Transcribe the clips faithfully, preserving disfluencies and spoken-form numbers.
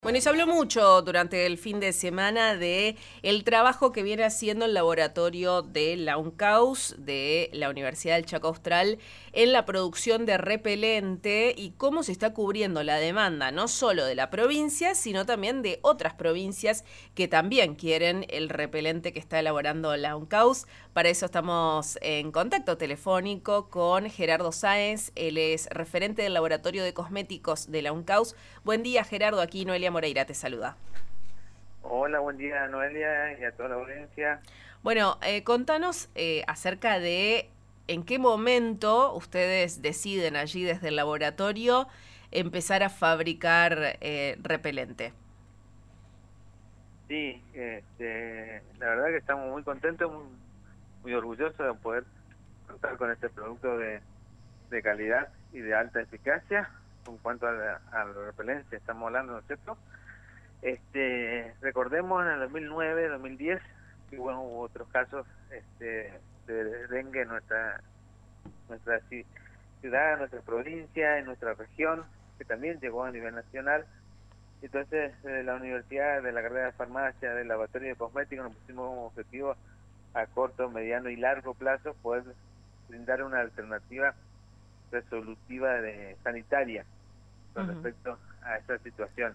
Bueno, y se habló mucho durante el fin de semana de el trabajo que viene haciendo el laboratorio de la UNCAUS, de la Universidad del Chaco Austral, en la producción de repelente y cómo se está cubriendo la demanda, no solo de la provincia, sino también de otras provincias que también quieren el repelente que está elaborando la UNCAUS. Para eso estamos en contacto telefónico con Gerardo Sáenz, él es referente del laboratorio de cosméticos de la UNCAUS. Buen día, Gerardo, aquí Noelia Moreira te saluda. Hola, buen día Noelia y a toda la audiencia. Bueno, eh, contanos eh, acerca de en qué momento ustedes deciden allí desde el laboratorio empezar a fabricar eh, repelente. Sí, este, la verdad que estamos muy contentos, muy, muy orgullosos de poder contar con este producto de, de calidad y de alta eficacia. En cuanto a la, a la repelencia, estamos hablando, ¿no es cierto? Este, recordemos en el dos mil nueve, dos mil diez, que bueno, hubo otros casos este, de dengue en nuestra, nuestra ci- ciudad, en nuestra provincia, en nuestra región, que también llegó a nivel nacional. Entonces, de la universidad, de la carrera de farmacia, del laboratorio de cosméticos, nos pusimos como objetivo a corto, mediano y largo plazo poder brindar una alternativa resolutiva de sanitaria con Ujú. respecto a esta situación.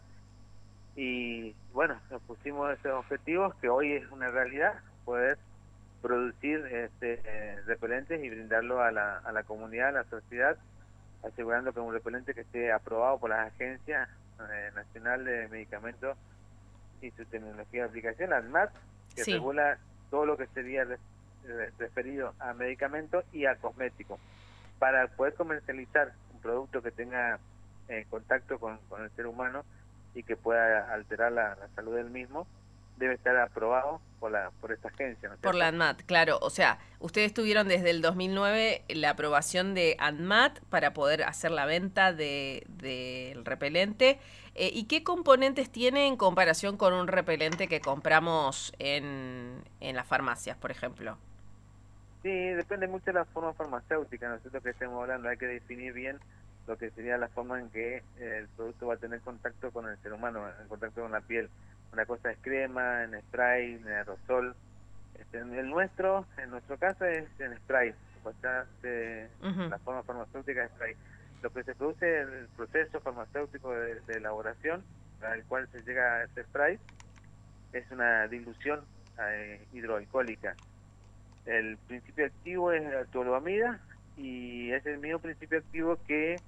Y bueno, nos pusimos esos objetivos que hoy es una realidad, poder producir este eh, repelentes y brindarlo a la, a la comunidad, a la sociedad, asegurando que un repelente que esté aprobado por las agencias eh, nacional de medicamentos y su tecnología de aplicación, ANMAT, que Sí. regula todo lo que sería re- re- referido a medicamentos y a cosméticos. Para poder comercializar un producto que tenga eh, contacto con, con el ser humano y que pueda alterar la, la salud del mismo, debe estar aprobado por la por esta agencia, ¿no es Por la cierto? ANMAT, claro. O sea, ustedes tuvieron desde el dos mil nueve la aprobación de ANMAT para poder hacer la venta de, del repelente. Eh, ¿Y qué componentes tiene en comparación con un repelente que compramos en, en las farmacias, por ejemplo? Sí, depende mucho de la forma farmacéutica, nosotros que estemos hablando, hay que definir bien lo que sería la forma en que eh, el producto va a tener contacto con el ser humano, en contacto con la piel. Una cosa es crema, en spray, en aerosol. Este, en el nuestro, en nuestro caso es en spray, o sea, se- Ujú. la forma farmacéutica es spray. Lo que se produce en el proceso farmacéutico de, de elaboración, al cual se llega a ese spray, es una dilución eh, hidroalcohólica. El principio activo es la toluamida y es el mismo principio activo que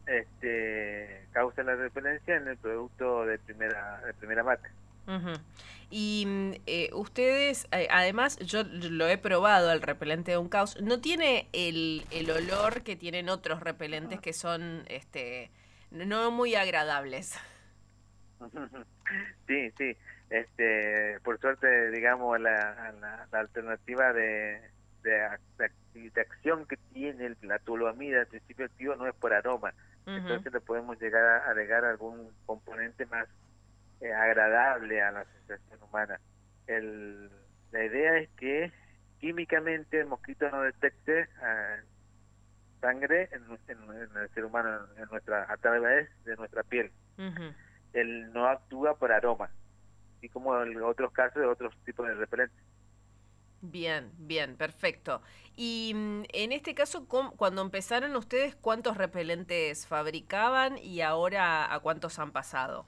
este causa la repelencia en el producto de primera de primera marca. Ujú. Y mm, eh, ustedes, eh, además, yo lo he probado, el repelente de un caos, no tiene el, el olor que tienen otros repelentes que son este, no muy agradables. Sí, sí. Este, por suerte, digamos, la, la, la alternativa de, de, ac- de acti- de acción que tiene el- la toluamida, el principio activo, no es por aroma. Ujú. Entonces le podemos llegar a agregar algún componente más eh, agradable a la sensación humana. El, la idea es que químicamente el mosquito no detecte ah, sangre en, nu- en, en el ser humano, en nuestra, a través de nuestra piel. Ujú. Él no actúa por aroma, así como en otros casos de otros tipos de repelentes. Bien, bien, perfecto. Y mm, en este caso, ¿cómo- cuando empezaron ustedes, ¿cuántos repelentes fabricaban y ahora a cuántos han pasado?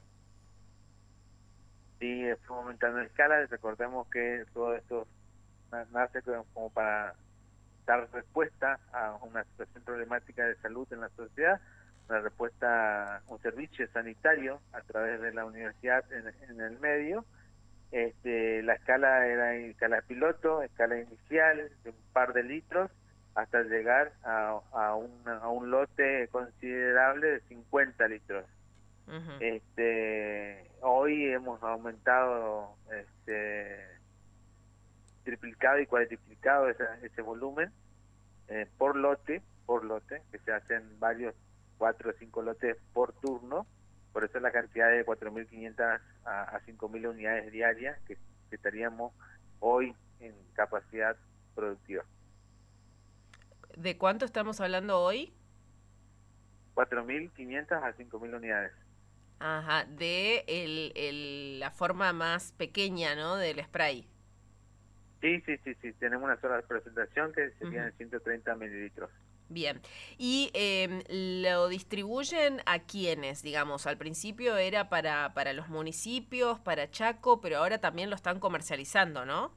Sí, fue aumentando en escala, recordemos que todo esto na- nace como como para dar respuesta a una situación problemática de salud en la sociedad, una respuesta, un servicio sanitario a través de la universidad en, en el medio. Este, la escala era escala piloto, escala inicial de un par de litros, hasta llegar a, a, una- a un lote considerable de cincuenta litros. Ujú. Este, hoy hemos aumentado, este, triplicado y cuadriplicado esa- ese volumen eh, por lote, por lote, que se hacen varios, cuatro o cinco lotes por turno, por eso la cantidad de cuatro mil quinientas a, a cinco mil unidades diarias que, que estaríamos hoy en capacidad productiva. ¿De cuánto estamos hablando hoy? cuatro mil quinientas a cinco mil unidades. Ajá, de el, el, la forma más pequeña, ¿no? Del spray. Sí, sí, sí, sí, tenemos una sola presentación que serían Ujú. ciento treinta mililitros. Bien. ¿Y eh, lo distribuyen a quiénes? Digamos, al principio era para, para los municipios, para Chaco, pero ahora también lo están comercializando, ¿no?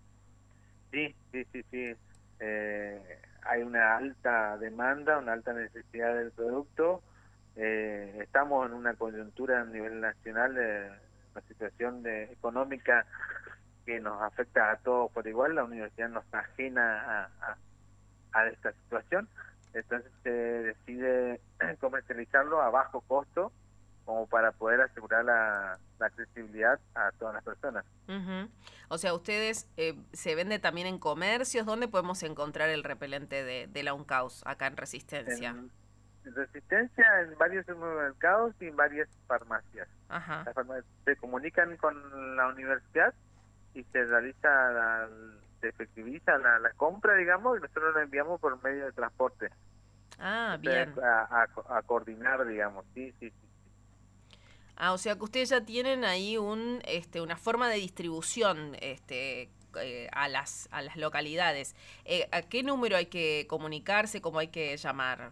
Sí, sí, sí, sí. Eh, hay una alta demanda, una alta necesidad del producto. Eh, estamos en una coyuntura a nivel nacional, de una situación de, económica que nos afecta a todos por igual. La universidad no está ajena a, a, a esta situación. Entonces se decide comercializarlo a bajo costo como para poder asegurar la, la accesibilidad a todas las personas. Ujú. O sea, ustedes eh, se vende también en comercios. ¿Dónde podemos encontrar el repelente de, de la Uncaus acá en Resistencia? En, en Resistencia, en varios supermercados y en varias farmacias. Ajá. Las farmacias se comunican con la universidad y se realiza, la, se efectiviza la, la compra, digamos, y nosotros lo enviamos por medio de transporte. Ah, Entonces, bien. a, a, a coordinar, digamos, sí, sí, sí. Ah, o sea que ustedes ya tienen ahí un, este, una forma de distribución, este, eh, a las, a las localidades. Eh, ¿a qué número hay que comunicarse? ¿Cómo hay que llamar?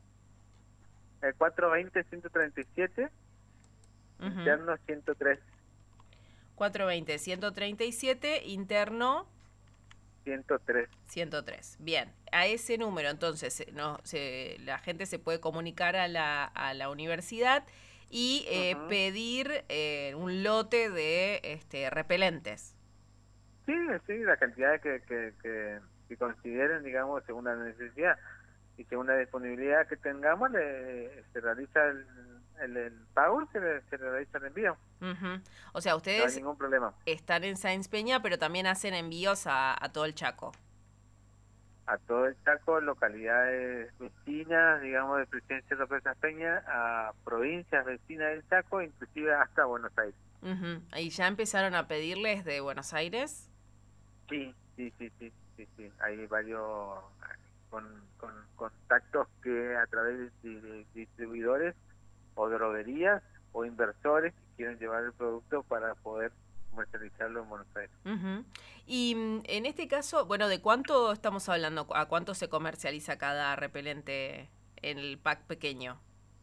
El cuatrocientos veinte, ciento treinta y siete, Ujú. interno ciento tres, cuatrocientos veinte, ciento treinta y siete, interno ciento tres. ciento tres. Bien, a ese número entonces se- no, se, la gente se puede comunicar a la, a la universidad y eh, Ujú. pedir eh, un lote de este, repelentes. Sí, sí, la cantidad que, que, que, que consideren, digamos, según la necesidad y según la disponibilidad que tengamos, le, se realiza el, el, el pago y se, le- se le realiza el envío. Ujú. O sea, No hay ustedes ningún problema. están en Sáenz Peña, pero también hacen envíos a, a todo el Chaco. A todo el Chaco, localidades vecinas, digamos, de Presidencia López Peña, a provincias vecinas del Chaco, inclusive hasta Buenos Aires. Ujú. ¿Y ya empezaron a pedirles de Buenos Aires? Sí, sí, sí, sí, sí, sí. Hay varios con, con contactos que a través de, de distribuidores o droguerías o inversores que quieren llevar el producto para poder comercializarlo en Buenos Aires. Ujú. Y mm, en este caso, bueno, ¿de cuánto estamos hablando? ¿A cuánto se comercializa cada repelente en el pack pequeño?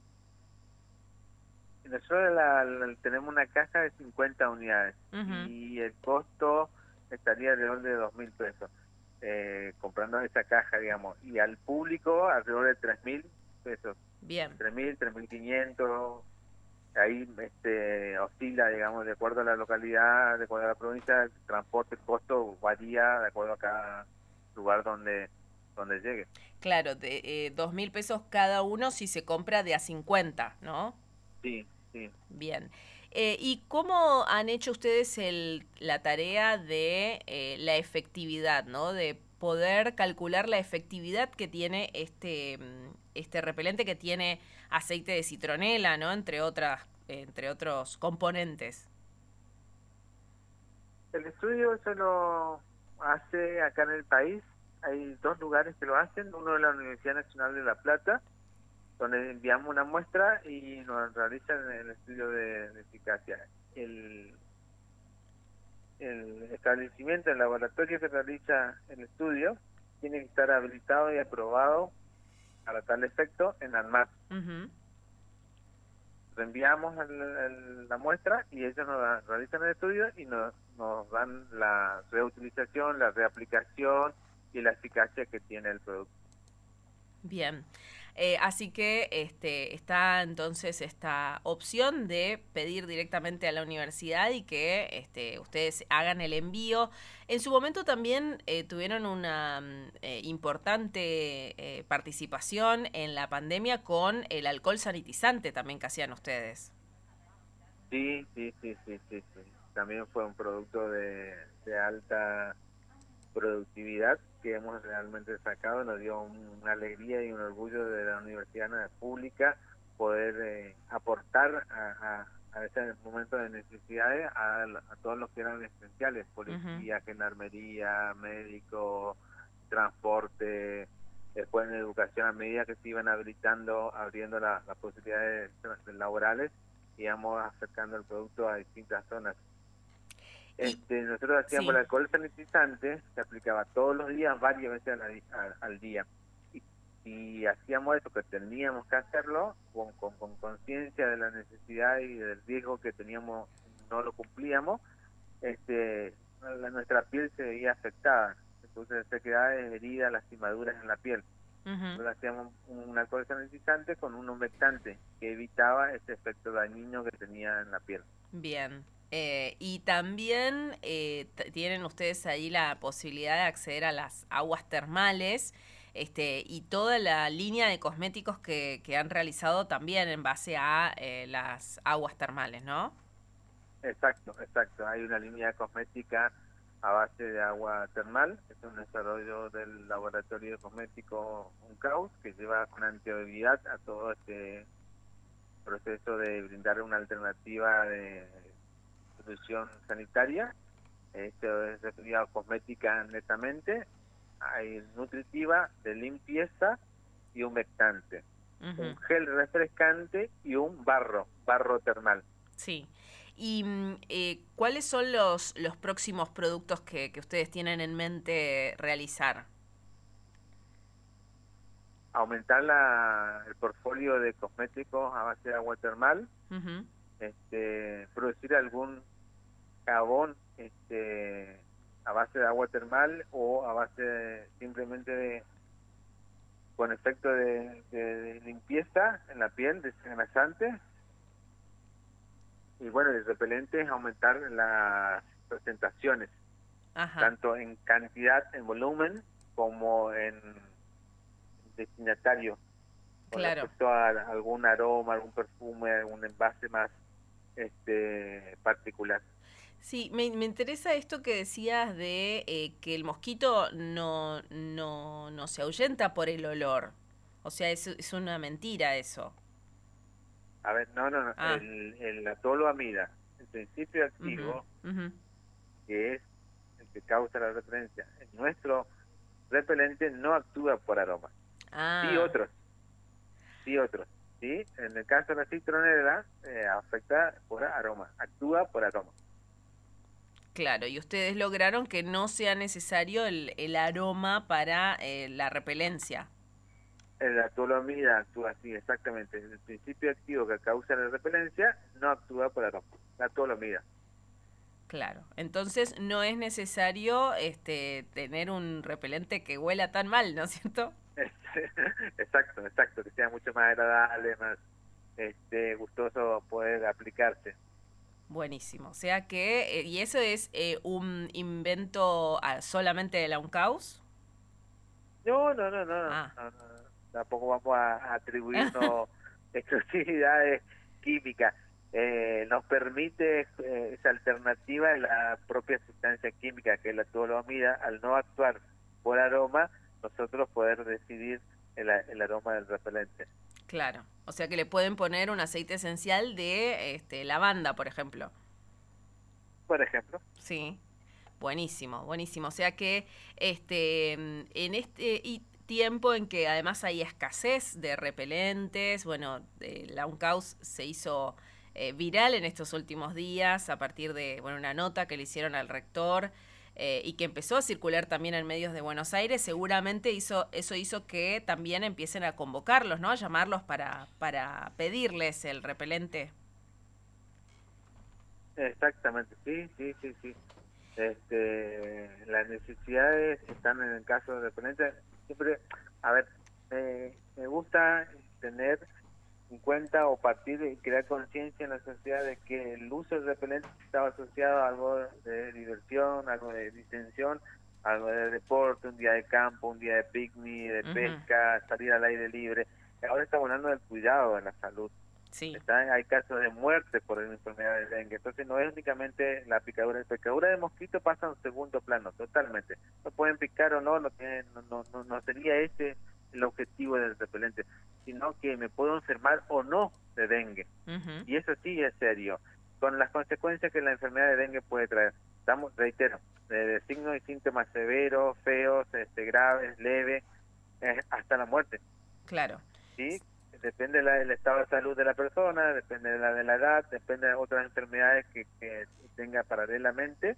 Y nosotros la- la- tenemos una caja de cincuenta unidades Ujú. y el costo estaría alrededor de dos mil pesos eh, comprando esa caja, digamos, y al público alrededor de tres mil pesos, Bien. tres mil, tres mil quinientos. Ahí este, oscila, digamos, de acuerdo a la localidad, de acuerdo a la provincia, el transporte, el costo varía de acuerdo a cada lugar donde, donde llegue. Claro, de eh, dos mil pesos cada uno si se compra de a cincuenta, ¿no? Sí, sí. Bien. Eh, ¿y cómo han hecho ustedes el, la tarea de eh, la efectividad, ¿no? De poder calcular la efectividad que tiene este, mm, este repelente que tiene aceite de citronela, ¿no? Entre otras, entre otros componentes. El estudio se lo hace acá en el país. Hay dos lugares que lo hacen. Uno es la Universidad Nacional de La Plata, donde enviamos una muestra y nos realizan el estudio de, de eficacia. El, el establecimiento, el laboratorio que realiza el estudio, tiene que estar habilitado y aprobado para tal efecto en ANMAT. Ujú. Reenviamos el- el- la muestra y ellos nos dan- realizan el estudio y nos, nos dan la reutilización, la reaplicación y la eficacia que tiene el producto. Bien. Eh, así que este, está entonces esta opción de pedir directamente a la universidad y que este, ustedes hagan el envío. En su momento también eh, tuvieron una mm, eh, importante eh, participación en la pandemia con el alcohol sanitizante también que hacían ustedes. Sí, sí, sí, sí, sí, sí. También fue un producto de, de alta productividad que hemos realmente sacado. Nos dio un- una alegría y un orgullo de la universidad pública poder eh, aportar a, a, a ese momento de necesidades a, a todos los que eran esenciales: Ujú. policía, gendarmería, médicos, transporte. Después en educación, a medida que se iban habilitando, abriendo la- las posibilidades laborales, íbamos acercando el producto a distintas zonas. Y, Este, nosotros hacíamos sí. el alcohol sanitizante, se aplicaba todos los días, varias veces al, al, al día. Y, y hacíamos eso, que teníamos que hacerlo con con con conciencia de la necesidad y del riesgo que teníamos, no lo cumplíamos, este, la, nuestra piel se veía afectada, entonces se quedaban heridas, lastimaduras en la piel. Uh-huh. Entonces hacíamos un, un alcohol sanitizante con un humectante que evitaba ese efecto dañino que tenía en la piel. Bien. Eh, y también eh, tienen ustedes ahí la posibilidad de acceder a las aguas termales, este, y toda la línea de cosméticos que, que han realizado también en base a eh, las aguas termales, ¿no? Exacto, exacto. Hay una línea cosmética a base de agua termal, es un desarrollo del laboratorio cosmético UNCAUS, que lleva con anterioridad a todo este proceso de brindar una alternativa de solución sanitaria. Esto es referido a cosmética netamente, hay nutritiva, de limpieza y humectante, uh-huh. un gel refrescante y un barro, barro termal. Sí. ¿Y eh, cuáles son los, los próximos productos que, que ustedes tienen en mente realizar? Aumentar la, el portfolio de cosméticos a base de agua termal, uh-huh. este, producir algún jabón este, a base de agua termal o a base de, simplemente de, con efecto de, de, de limpieza en la piel, desengrasante. Y bueno, el repelente es aumentar las presentaciones, Ajá. tanto en cantidad, en volumen, como en destinatario, con claro. respecto a algún aroma, algún perfume, algún envase más este particular. Sí, me, me interesa esto que decías de eh, que el mosquito no, no, no se ahuyenta por el olor. O sea, es, es una mentira eso. A ver, no, no, no. Ah. El, el, la toloamida, el principio activo, uh-huh. Uh-huh. que es el que causa la repelencia, nuestro repelente no actúa por aroma. Ah. Sí otros, sí otros. Sí, en el caso de la citronela, eh, afecta por aroma, actúa por aroma. Claro, y ustedes lograron que no sea necesario el, el aroma para eh, la repelencia. La toloamida actúa así, exactamente. El principio activo que causa la repelencia no actúa por aroma, la toloamida. Claro, entonces no es necesario este, tener un repelente que huela tan mal, ¿no es cierto? Exacto, exacto, que sea mucho más agradable, más este, gustoso poder aplicarse. Buenísimo, o sea que, eh, ¿y eso es eh, un invento solamente de la UNCAUS? No, no, no, no, ah. no, no, no, tampoco vamos a atribuirnos exclusividades químicas. Eh, nos permite eh, esa alternativa en la propia sustancia química, que es la toloamida, al no actuar por aroma, nosotros poder decidir el, el aroma del repelente. Claro, o sea que le pueden poner un aceite esencial de este, lavanda, por ejemplo. Por ejemplo. Sí, buenísimo, buenísimo. O sea que este en este tiempo en que además hay escasez de repelentes, bueno, de la UNCAUS se hizo eh, viral en estos últimos días a partir de bueno una nota que le hicieron al rector. Eh, y que empezó a circular también en medios de Buenos Aires, seguramente hizo, eso hizo que también empiecen a convocarlos, ¿no? A llamarlos para, para pedirles el repelente. Exactamente, sí, sí, sí, sí. Este, las necesidades están en el caso de repelente. Siempre, a ver, eh, me gusta tener en cuenta o partir de crear conciencia en la sociedad de que el uso del repelente estaba asociado a algo de diversión, algo de distensión, algo de deporte, un día de campo, un día de picnic, de uh-huh. pesca, salir al aire libre. Ahora estamos hablando del cuidado de la salud. Sí. Están, hay casos de muerte por la enfermedad de dengue, entonces no es únicamente la picadura. La picadura de mosquito pasa a un segundo plano, totalmente. No pueden picar o no, no, tienen, no, no, no, no sería ese el objetivo del repelente, sino que me puedo enfermar o no de dengue. Uh-huh. Y eso sí es serio, con las consecuencias que la enfermedad de dengue puede traer. Estamos, reitero, de, de signos y síntomas severos, feos, este, graves, leves, eh, hasta la muerte. Claro. ¿Sí? depende la- del estado de salud de la persona, depende de la, de la edad, depende de otras enfermedades que, que tenga paralelamente.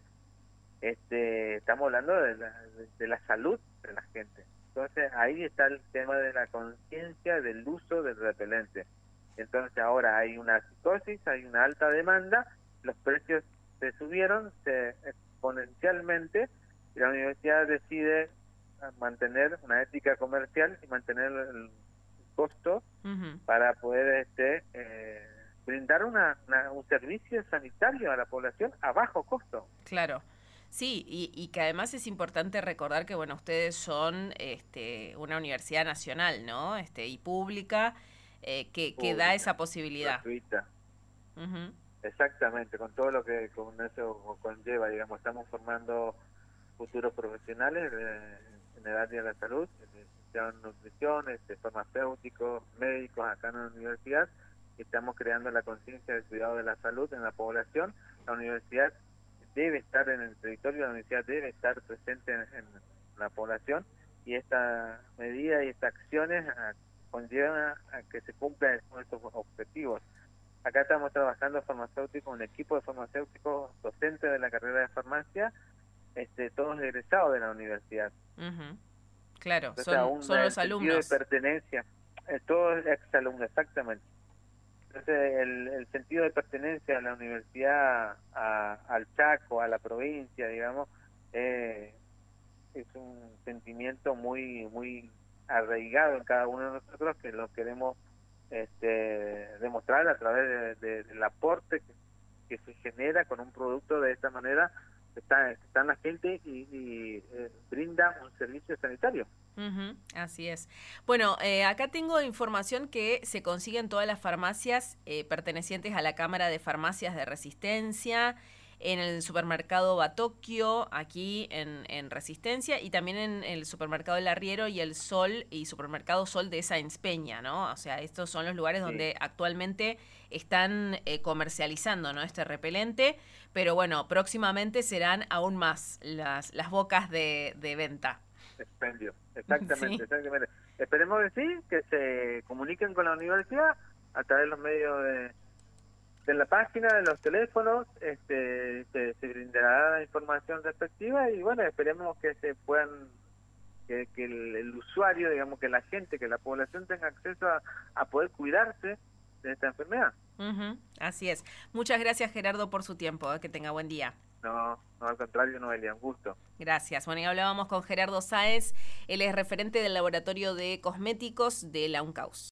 Este, estamos hablando de la, de, de la salud de la gente. Entonces ahí está el tema de la conciencia del uso del repelente. Entonces ahora hay una psicosis, hay una alta demanda, los precios se subieron se, exponencialmente y la universidad decide mantener una ética comercial y mantener el costo uh-huh. para poder este eh, brindar una, una, un servicio sanitario a la población a bajo costo. Claro. Sí, y, y que además es importante recordar que, bueno, ustedes son este, una universidad nacional, ¿no? Este, y pública, eh, que, que pública, da esa posibilidad. Gratuita. Uh-huh. Exactamente, con todo lo que con eso conlleva, digamos, estamos formando futuros profesionales de, en el área de la salud, en nutrición, este, farmacéuticos, médicos acá en la universidad, y estamos creando la conciencia del cuidado de la salud en la población. La universidad debe estar en el territorio, la universidad debe estar presente en, en la población, y esta medida y estas acciones a, conllevan a que se cumplan estos objetivos. Acá estamos trabajando farmacéuticos, un equipo de farmacéuticos docentes de la carrera de farmacia, este, todos egresados de la universidad. Uh-huh. Claro, Entonces, son, aún son el los alumnos. Sentido de pertenencia, eh, todos exalumnos, exactamente. Entonces, el, el sentido de pertenencia a la universidad, a, al Chaco, a la provincia, digamos, eh, es un sentimiento muy muy arraigado en cada uno de nosotros, que lo queremos este, demostrar a través de, de, del aporte que, que se genera con un producto de esta manera. Está, está en la gente y, y eh, brinda un servicio sanitario. Uh-huh, así es. Bueno, eh, acá tengo información que se consigue en todas las farmacias eh, pertenecientes a la Cámara de Farmacias de Resistencia, en el supermercado Batocchio, aquí en, en Resistencia, y también en el supermercado El Arriero y el Sol, y supermercado Sol de Sáenz Peña, ¿no? O sea, estos son los lugares sí. donde actualmente están eh, comercializando, ¿no?, este repelente, pero bueno, próximamente serán aún más las, las bocas de, de venta. Expendio, exactamente, sí. exactamente. Esperemos que sí, que se comuniquen con la universidad a través de los medios de, de la página, de los teléfonos, este, se, se brindará la información respectiva y bueno, esperemos que se puedan, que, que el, el usuario, digamos, que la gente, que la población tenga acceso a, a poder cuidarse de esta enfermedad. Uh-huh, así es. Muchas gracias, Gerardo, por su tiempo, ¿eh? Que tenga buen día. No, no, al contrario, Noelia, un gusto. Gracias. Bueno, y hablábamos con Gerardo Sáenz, él es referente del Laboratorio de Cosméticos de la UNCAUS.